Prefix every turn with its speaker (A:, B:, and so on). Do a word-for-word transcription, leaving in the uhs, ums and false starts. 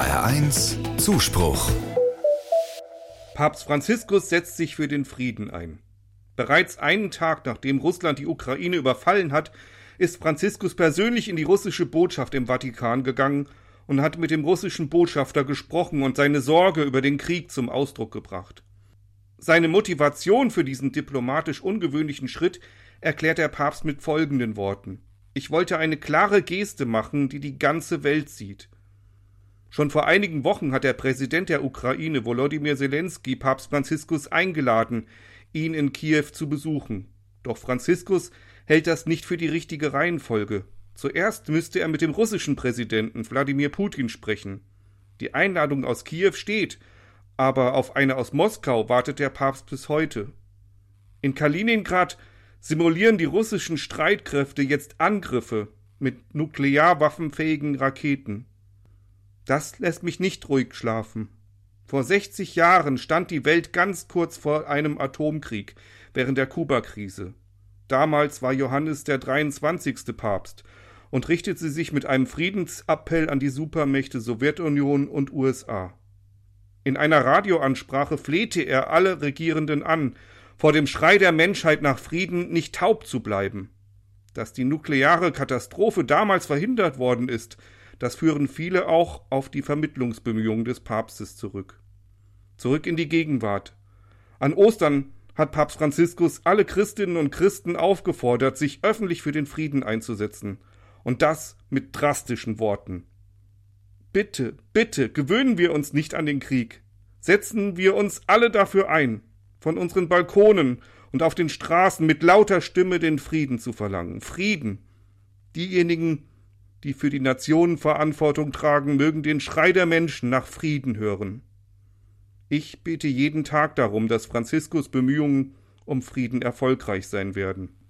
A: R eins Zuspruch.
B: Papst Franziskus setzt sich für den Frieden ein. Bereits einen Tag nachdem Russland die Ukraine überfallen hat, ist Franziskus persönlich in die russische Botschaft im Vatikan gegangen und hat mit dem russischen Botschafter gesprochen und seine Sorge über den Krieg zum Ausdruck gebracht. Seine Motivation für diesen diplomatisch ungewöhnlichen Schritt erklärt der Papst mit folgenden Worten: Ich wollte eine klare Geste machen, die die ganze Welt sieht. Schon vor einigen Wochen hat der Präsident der Ukraine, Volodymyr Zelensky, Papst Franziskus eingeladen, ihn in Kiew zu besuchen. Doch Franziskus hält das nicht für die richtige Reihenfolge. Zuerst müsste er mit dem russischen Präsidenten Wladimir Putin sprechen. Die Einladung aus Kiew steht, aber auf eine aus Moskau wartet der Papst bis heute. In Kaliningrad simulieren die russischen Streitkräfte jetzt Angriffe mit nuklearwaffenfähigen Raketen. Das lässt mich nicht ruhig schlafen. Vor sechzig Jahren stand die Welt ganz kurz vor einem Atomkrieg während der Kuba-Krise. Damals war Johannes der dreiundzwanzigste Papst und richtete sich mit einem Friedensappell an die Supermächte Sowjetunion und U S A. In einer Radioansprache flehte er alle Regierenden an, vor dem Schrei der Menschheit nach Frieden nicht taub zu bleiben. Dass die nukleare Katastrophe damals verhindert worden ist, das führen viele auch auf die Vermittlungsbemühungen des Papstes zurück. Zurück in die Gegenwart. An Ostern hat Papst Franziskus alle Christinnen und Christen aufgefordert, sich öffentlich für den Frieden einzusetzen. Und das mit drastischen Worten. Bitte, bitte, gewöhnen wir uns nicht an den Krieg. Setzen wir uns alle dafür ein, von unseren Balkonen und auf den Straßen mit lauter Stimme den Frieden zu verlangen. Frieden. Diejenigen, die für die Nationen Verantwortung tragen, mögen den Schrei der Menschen nach Frieden hören. Ich bete jeden Tag darum, dass Franziskus Bemühungen um Frieden erfolgreich sein werden.